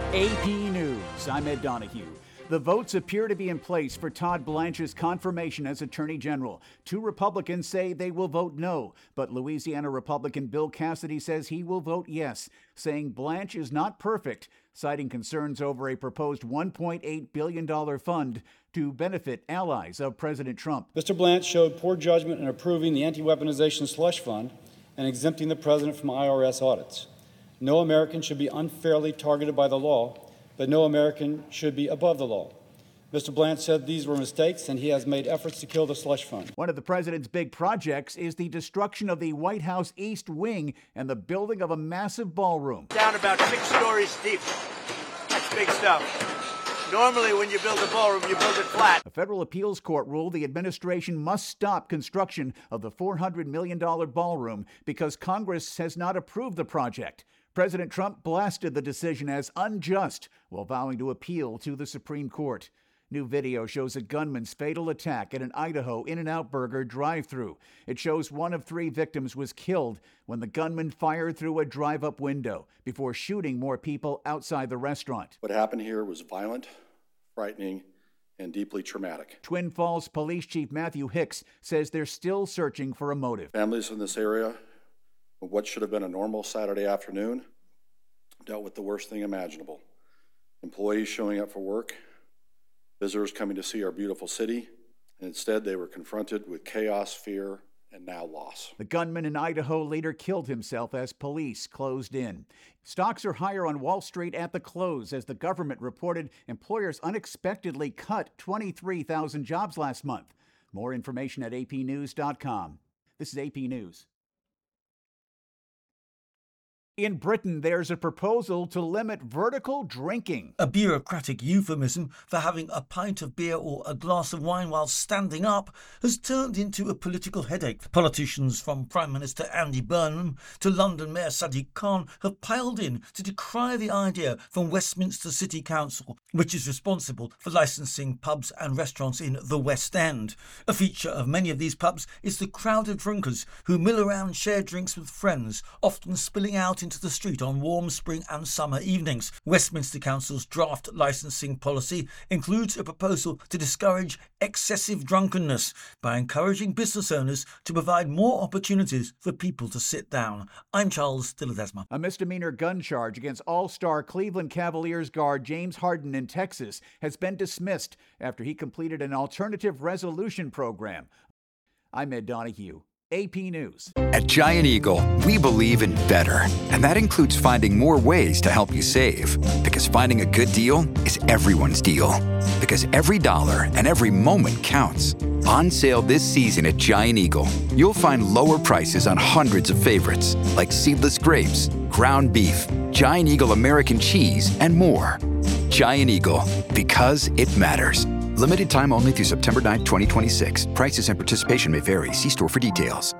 AP News, I'm Ed Donahue. The votes appear to be in place for Todd Blanche's confirmation as Attorney General. 2 Republicans say they will vote no, but Louisiana Republican Bill Cassidy says he will vote yes, saying Blanche is not perfect, citing concerns over a proposed $1.8 billion fund to benefit allies of President Trump. Mr. Blanche showed poor judgment in approving the anti-weaponization slush fund and exempting the president from IRS audits. No American should be unfairly targeted by the law, but no American should be above the law. Mr. Blanche said these were mistakes, and he has made efforts to kill the slush fund. One of the president's big projects is the destruction of the White House East Wing and the building of a massive ballroom. Down about 6 stories deep. That's big stuff. Normally, when you build a ballroom, you build it flat. A federal appeals court ruled the administration must stop construction of the $400 million ballroom because Congress has not approved the project. President Trump blasted the decision as unjust while vowing to appeal to the Supreme Court. New video shows a gunman's fatal attack at an Idaho In-N-Out Burger drive-thru. It shows one of 3 victims was killed when the gunman fired through a drive-up window before shooting more people outside the restaurant. What happened here was violent, frightening, and deeply traumatic. Twin Falls Police Chief Matthew Hicks says they're still searching for a motive. Families in this area, what should have been a normal Saturday afternoon, dealt with the worst thing imaginable. Employees showing up for work, visitors coming to see our beautiful city, and instead they were confronted with chaos, fear, and now loss. The gunman in Idaho later killed himself as police closed in. Stocks are higher on Wall Street at the close as the government reported employers unexpectedly cut 23,000 jobs last month. More information at apnews.com. This is AP News. In Britain, there's a proposal to limit vertical drinking. A bureaucratic euphemism for having a pint of beer or a glass of wine while standing up has turned into a political headache. Politicians from Prime Minister Andy Burnham to London Mayor Sadiq Khan have piled in to decry the idea from Westminster City Council, which is responsible for licensing pubs and restaurants in the West End. A feature of many of these pubs is the crowded drinkers who mill around shared drinks with friends, often spilling out into the street on warm spring and summer evenings. Westminster Council's draft licensing policy includes a proposal to discourage excessive drunkenness by encouraging business owners to provide more opportunities for people to sit down. I'm Charles de Ledesma. A misdemeanor gun charge against All-Star Cleveland Cavaliers guard James Harden in Texas has been dismissed after he completed an alternative resolution program. I'm Ed Donahue. AP News. At Giant Eagle, we believe in better, and that includes finding more ways to help you save. Because finding a good deal is everyone's deal. Because every dollar and every moment counts. On sale this season at Giant Eagle, you'll find lower prices on hundreds of favorites, like seedless grapes, ground beef, Giant Eagle American cheese, and more. Giant Eagle, because it matters. Limited time only through September 9, 2026. Prices and participation may vary. See store for details.